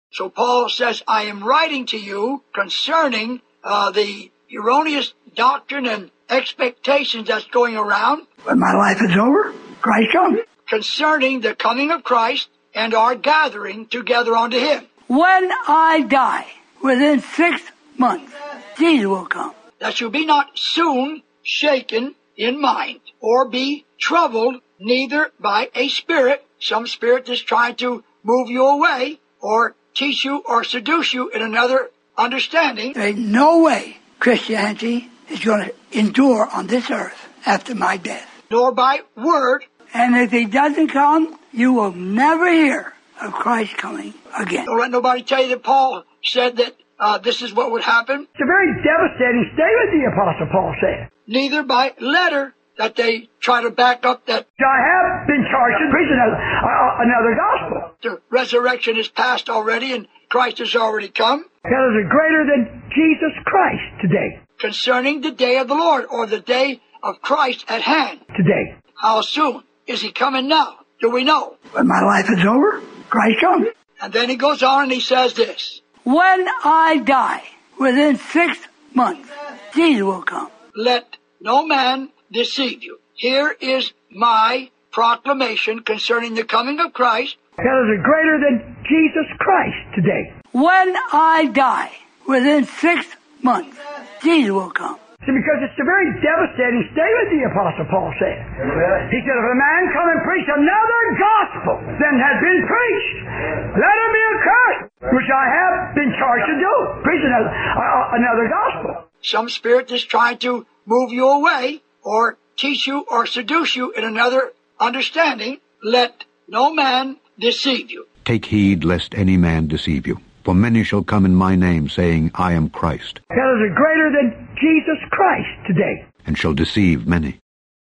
So Paul says, I am writing to you concerning the erroneous doctrine and expectations that's going around. When my life is over, Christ comes. Concerning the coming of Christ and our gathering together unto him. When I die, within 6 months, Jesus will come. That you be not soon shaken in mind, or be troubled neither by a spirit, some spirit that's trying to move you away, or teach you or seduce you in another understanding. There ain't no way Christianity is going to endure on this earth after my death. Nor by word. And if he doesn't come, you will never hear of Christ coming again. Don't let nobody tell you that Paul said that this is what would happen. It's a very devastating statement the Apostle Paul said. Neither by letter, that they try to back up that I have been charged to preach another gospel. The resurrection is past already and Christ has already come. That is greater than Jesus Christ today. Concerning the day of the Lord, or the day of Christ at hand. Today. How soon? Is he coming now? Do we know? When my life is over, Christ comes. And then he goes on and he says this. When I die, within 6 months, Jesus will come. Let no man deceive you. Here is my proclamation concerning the coming of Christ. That is greater than Jesus Christ today. When I die, within 6 months, Jesus will come. See, because it's a very devastating statement the Apostle Paul said. He said, if a man come and preach another gospel than has been preached, let him be accursed, which I have been charged to do, preach another gospel. Some spirit is trying to move you away, or teach you or seduce you in another understanding. Let no man deceive you. Take heed lest any man deceive you. For many shall come in my name, saying, I am Christ. That is greater than Jesus Christ today. And shall deceive many.